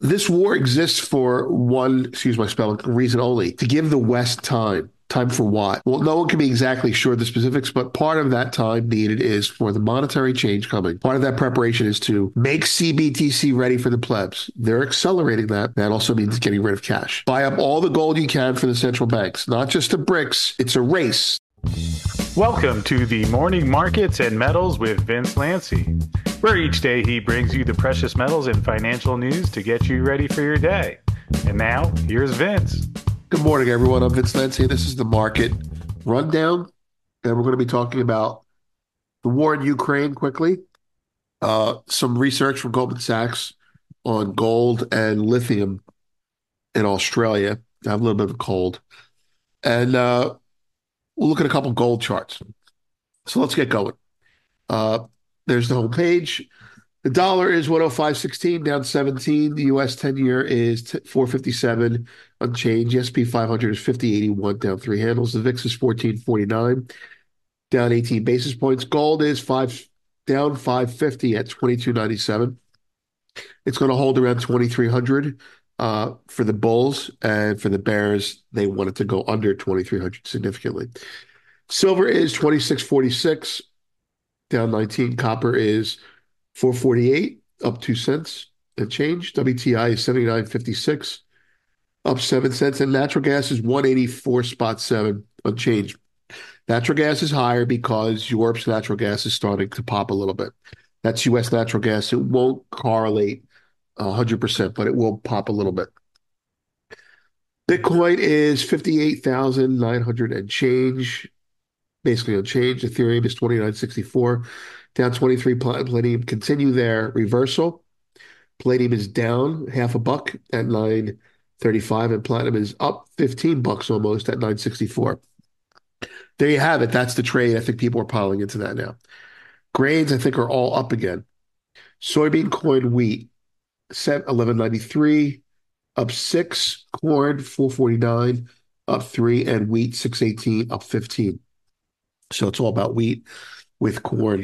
This war exists for one, excuse my spelling, reason only, to give the West time. Time for what? Well, no one can be exactly sure of the specifics, but part of that time needed is for the monetary change coming. Part of that preparation is to make CBTC ready for the plebs. They're accelerating that. That also means getting rid of cash. Buy up all the gold you can for the central banks, not just the BRICS. It's a race. Welcome to the Morning Markets and Metals with Vince Lanci, where each day he brings you the precious metals and financial news to get you ready for your day. And now, here's Vince. Good morning, everyone. I'm Vince Lanci. This is the market rundown, and we're going to be talking about the war in Ukraine quickly. Some research from Goldman Sachs on gold and lithium in Australia. I have a little bit of a cold. And we'll look at a couple gold charts. So let's get going. There's the home page. The dollar is 105.16, down 17. The US 10-year is 457, unchanged. The S&P 500 is 50.81, down 3 handles. The VIX is 14.49, down 18 basis points. Gold is down 550 at 22.97. It's going to hold around 2,300 for the bulls, and for the bears, they want it to go under 2,300 significantly. Silver is 26.46, down 19. Copper is 448, up 2 cents and change. WTI is 79.56, up 7 cents. And natural gas is 184.7, unchanged. Natural gas is higher because Europe's natural gas is starting to pop a little bit. That's U.S. natural gas. It won't correlate 100%, but it will pop a little bit. Bitcoin is 58,900 and change, basically unchanged. Ethereum is 29.64, down 23. Palladium continue their reversal. Palladium is down half a buck at 9.35, and platinum is up 15 bucks almost at 9.64. There you have it. That's the trade. I think people are piling into that now. Grains, I think, are all up again. Soybean, corn, wheat, set 11.93, up 6. Corn, 4.49, up 3, and wheat, 6.18, up 15. So it's all about wheat, with corn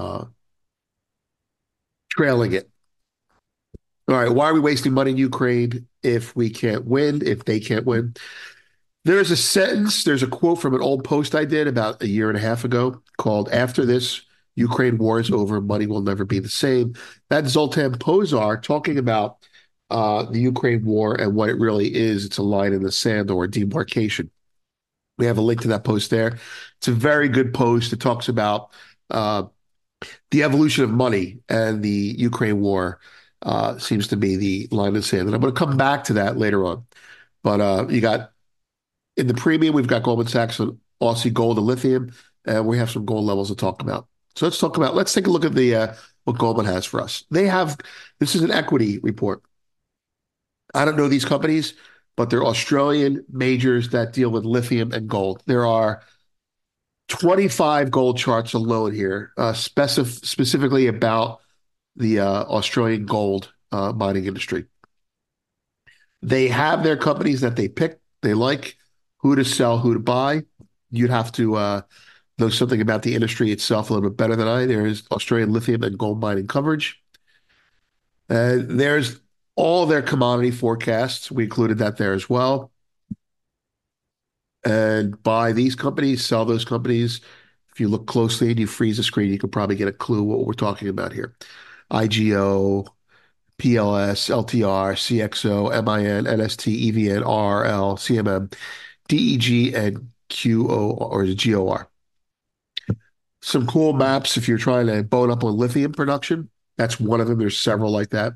trailing it. All right, why are we wasting money in Ukraine if we can't win, if they can't win? There's a quote from an old post I did about a year and a half ago called "After this Ukraine war is over, money will never be the same." That's Zoltan Pozsar talking about the Ukraine war and what it really is. It's a line in the sand or a demarcation. We have a link to that post there. It's a very good post. It talks about the evolution of money, and the Ukraine war seems to be the line in the sand. And I'm going to come back to that later on. But you got in the premium, we've got Goldman Sachs on Aussie gold and lithium, and we have some gold levels to talk about. So let's take a look at the what Goldman has for us. This is an equity report. I don't know these companies, but they're Australian majors that deal with lithium and gold. There are 25 gold charts alone here, specifically about the Australian gold mining industry. They have their companies that they pick, they like, who to sell, who to buy. You'd have to know something about the industry itself a little bit better than I. There's Australian lithium and gold mining coverage. There's all their commodity forecasts. We included that there as well. And buy these companies, sell those companies. If you look closely and you freeze the screen, you can probably get a clue what we're talking about here. IGO, PLS, LTR, CXO, MIN, NST, EVN, RRL, CMM, DEG, and QO or GOR. Some cool maps if you're trying to bone up on lithium production. That's one of them. There's several like that.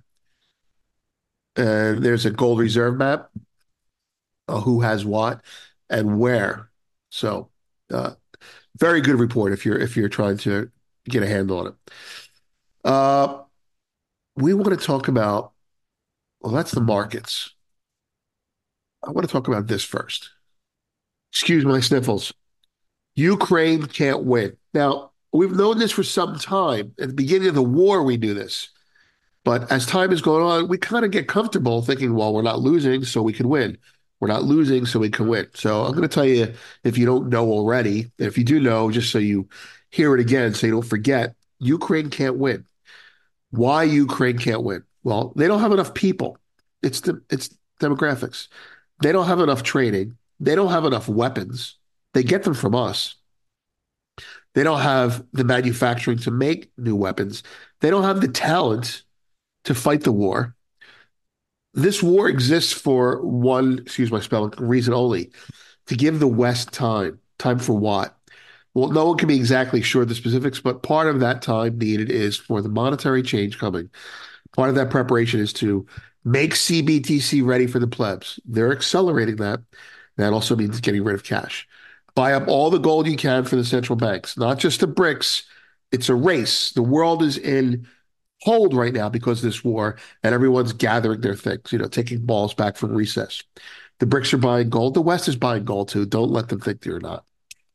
And there's a gold reserve map, who has what and where. So, very good report if you're trying to get a handle on it. We want to talk about, well, that's the markets. I want to talk about this first. Excuse my sniffles. Ukraine can't win. Now, we've known this for some time. At the beginning of the war, we knew this. But as time has gone on, we kind of get comfortable thinking, well, we're not losing, so we can win. We're not losing, so we can win. So I'm going to tell you, if you don't know already, and if you do know, just so you hear it again, so you don't forget, Ukraine can't win. Why Ukraine can't win? Well, they don't have enough people. It's demographics. They don't have enough training. They don't have enough weapons. They get them from us. They don't have the manufacturing to make new weapons. They don't have the talent to fight the war. This war exists for one, excuse my spelling, reason only, to give the West time. Time for what? Well, no one can be exactly sure of the specifics, but part of that time needed is for the monetary change coming. Part of that preparation is to make CBDC ready for the plebs. They're accelerating that. That also means getting rid of cash. Buy up all the gold you can for the central banks, not just the BRICS. It's a race. The world is in hold right now because of this war, and everyone's gathering their things, taking balls back from recess. The BRICS are buying gold. The West is buying gold too. Don't let them think they're not.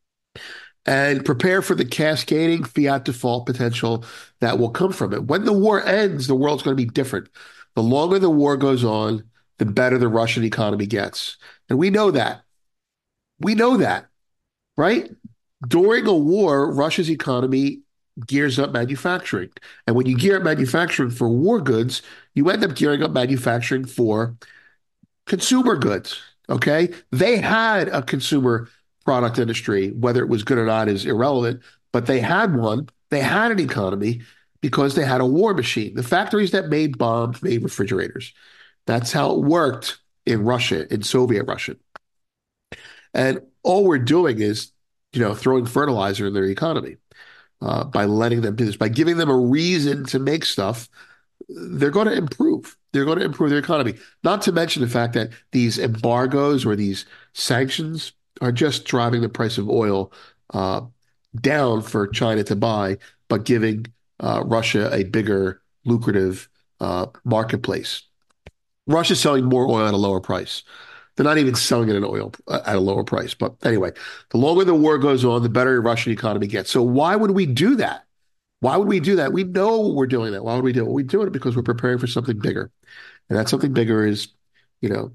And prepare for the cascading fiat default potential that will come from it. When the war ends, the world's going to be different. The longer the war goes on, the better the Russian economy gets. And we know that. We know that, right? During a war, Russia's economy gears up manufacturing. And when you gear up manufacturing for war goods, you end up gearing up manufacturing for consumer goods. Okay. They had a consumer product industry, whether it was good or not is irrelevant, but they had one. They had an economy because they had a war machine. The factories that made bombs made refrigerators. That's how it worked in Russia, in Soviet Russia. And all we're doing is, throwing fertilizer in their economy by letting them do this, by giving them a reason to make stuff. They're going to improve. They're going to improve their economy. Not to mention the fact that these embargoes or these sanctions are just driving the price of oil down for China to buy, but giving Russia a bigger, lucrative marketplace. Russia's selling more oil at a lower price. They're not even selling it in oil at a lower price. But anyway, the longer the war goes on, the better the Russian economy gets. So why would we do that? Why would we do that? We know we're doing that. Why would we do it? Well, we do it because we're preparing for something bigger. And that something bigger is, you know,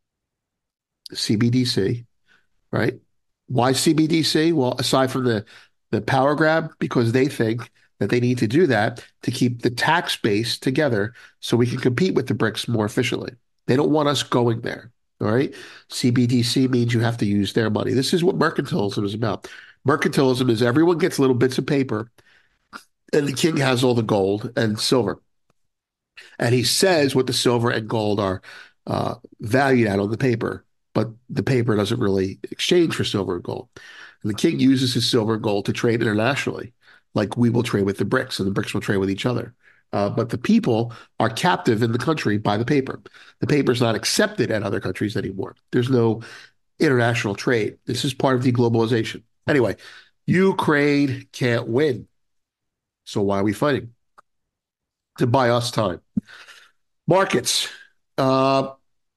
CBDC, right? Why CBDC? Well, aside from the power grab, because they think that they need to do that to keep the tax base together so we can compete with the BRICS more efficiently. They don't want us going there. All right. CBDC means you have to use their money. This is what mercantilism is about. Mercantilism is everyone gets little bits of paper and the king has all the gold and silver. And he says what the silver and gold are valued at on the paper, but the paper doesn't really exchange for silver and gold. And the king uses his silver and gold to trade internationally, like we will trade with the BRICS, and the BRICS will trade with each other. But the people are captive in the country by the paper. The paper is not accepted at other countries anymore. There's no international trade. This is part of deglobalization. Anyway, Ukraine can't win. So why are we fighting? To buy us time. Markets. Uh,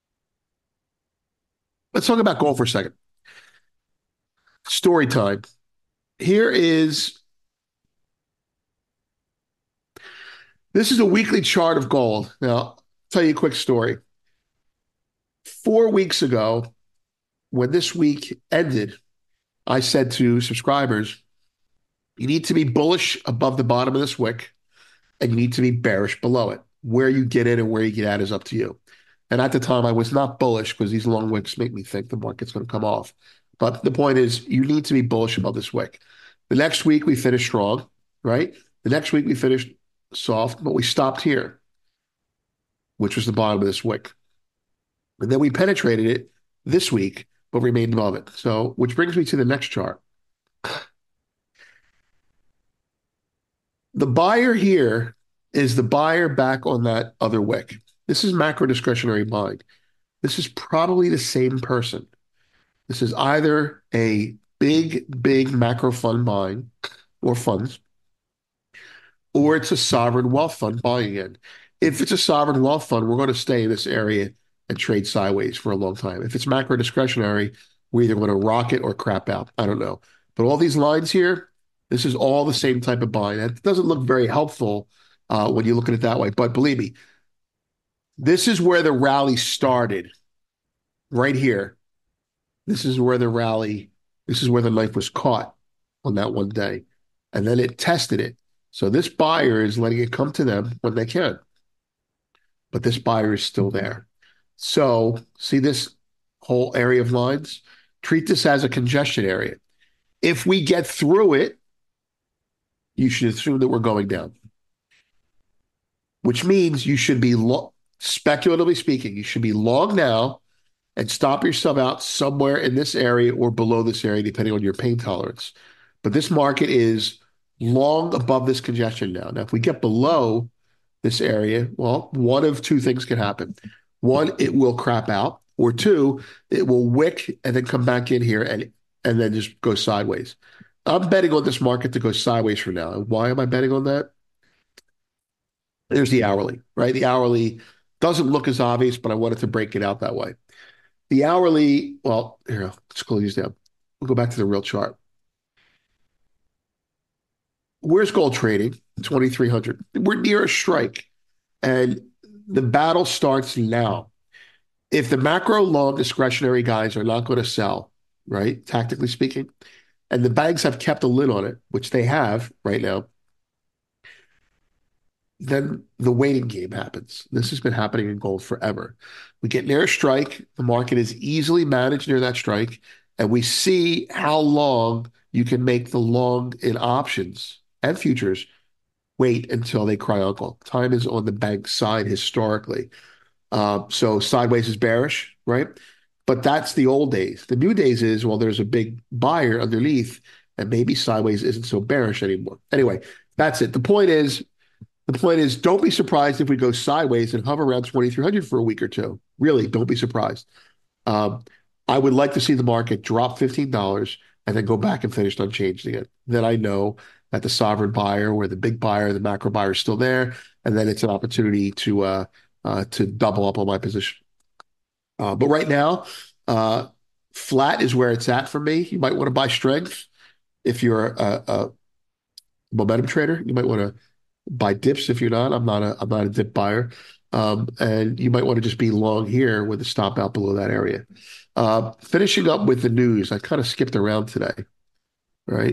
let's talk about gold for a second. Story time. Here is This is a weekly chart of gold. Now, I'll tell you a quick story. 4 weeks ago, when this week ended, I said to subscribers, you need to be bullish above the bottom of this wick, and you need to be bearish below it. Where you get in and where you get out is up to you. And at the time, I was not bullish because these long wicks make me think the market's going to come off. But the point is, you need to be bullish above this wick. The next week, we finished strong, right? The next week, we finished soft, but we stopped here, which was the bottom of this wick. And then we penetrated it this week, but remained above it. So, which brings me to the next chart. The buyer here is the buyer back on that other wick. This is macro discretionary buying. This is probably the same person. This is either a big macro fund buying or funds, or it's a sovereign wealth fund buying in. If it's a sovereign wealth fund, we're going to stay in this area and trade sideways for a long time. If it's macro discretionary, we're either going to rocket or crap out. I don't know. But all these lines here, this is all the same type of buying. It doesn't look very helpful when you look at it that way. But believe me, this is where the rally started, right here. This is where the knife was caught on that one day. And then it tested it. So this buyer is letting it come to them when they can. But this buyer is still there. So see this whole area of lines? Treat this as a congestion area. If we get through it, you should assume that we're going down, which means you should be, speculatively speaking, you should be long now and stop yourself out somewhere in this area or below this area, depending on your pain tolerance. But this market is long above this congestion now. Now, if we get below this area, well, one of two things can happen. One, it will crap out, or two, it will wick and then come back in here and then just go sideways. I'm betting on this market to go sideways for now. And why am I betting on that? There's the hourly, right? The hourly doesn't look as obvious, but I wanted to break it out that way. The hourly, well, here, let's close these down. We'll go back to the real chart. Where's gold trading? 2,300. We're near a strike, and the battle starts now. If the macro long discretionary guys are not going to sell, right, tactically speaking, and the banks have kept a lid on it, which they have right now, then the waiting game happens. This has been happening in gold forever. We get near a strike, the market is easily managed near that strike, and we see how long you can make the long in options and futures wait until they cry uncle. Time is on the bank side historically. So sideways is bearish, right? But that's the old days. The new days is, well, there's a big buyer underneath, and maybe sideways isn't so bearish anymore. Anyway, that's it. The point is, don't be surprised if we go sideways and hover around 2,300 for a week or two. Really, don't be surprised. I would like to see the market drop $15 and then go back and finish unchanged again. Then I know that the sovereign buyer or the big buyer, the macro buyer is still there, and then it's an opportunity to double up on my position. But right now, flat is where it's at for me. You might want to buy strength if you're a momentum trader. You might want to buy dips if you're not. I'm not a dip buyer. And you might want to just be long here with a stop out below that area. Finishing up with the news, I kind of skipped around today, right?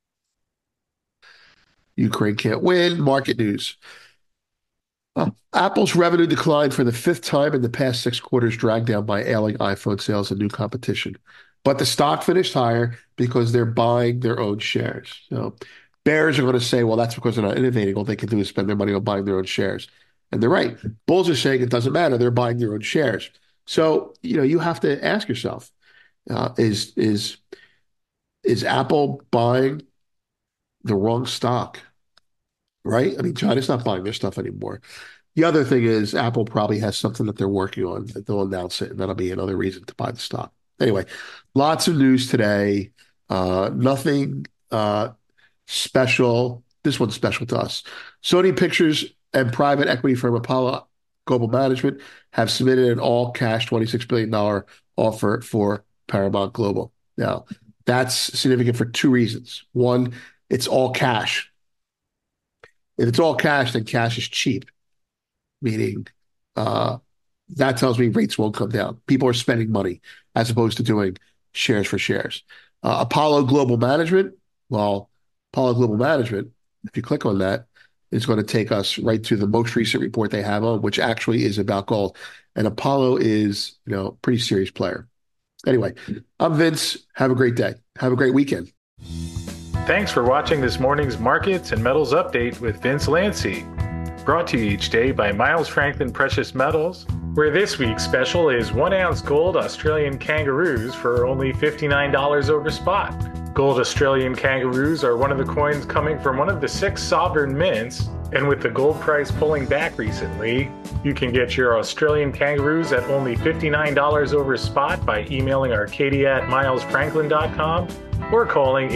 Ukraine can't win. Market news. Apple's revenue declined for the fifth time in the past 6 quarters, dragged down by ailing iPhone sales and new competition. But the stock finished higher because they're buying their own shares. So bears are going to say, well, that's because they're not innovating. All they can do is spend their money on buying their own shares. And they're right. Bulls are saying it doesn't matter. They're buying their own shares. So, you have to ask yourself, is Apple buying the wrong stock? Right? I mean, China's not buying their stuff anymore. The other thing is Apple probably has something that they're working on that they'll announce it, and that'll be another reason to buy the stock. Anyway, lots of news today. Nothing special. This one's special to us. Sony Pictures and private equity firm Apollo Global Management have submitted an all-cash $26 billion offer for Paramount Global. Now, that's significant for two reasons. One, it's all cash. If it's all cash, then cash is cheap, meaning that tells me rates won't come down. People are spending money as opposed to doing shares for shares. Apollo Global Management, well, Apollo Global Management, if you click on that, is going to take us right to the most recent report they have on, which actually is about gold. And Apollo is, a pretty serious player. Anyway, I'm Vince. Have a great day. Have a great weekend. Thanks for watching this morning's Markets and Metals Update with Vince Lanci. Brought to you each day by Miles Franklin Precious Metals, where this week's special is 1 ounce gold Australian kangaroos for only $59 over spot. Gold Australian kangaroos are one of the coins coming from one of the 6 sovereign mints, and with the gold price pulling back recently, you can get your Australian kangaroos at only $59 over spot by emailing arcadia@milesfranklin.com or calling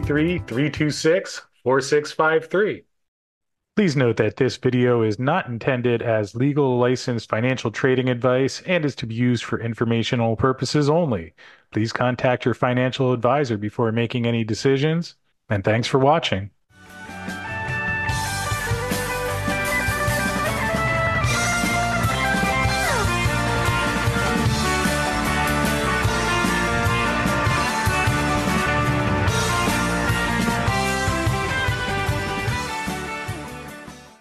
833-326-4653. Please note that this video is not intended as legal licensed financial trading advice and is to be used for informational purposes only. Please contact your financial advisor before making any decisions, and thanks for watching.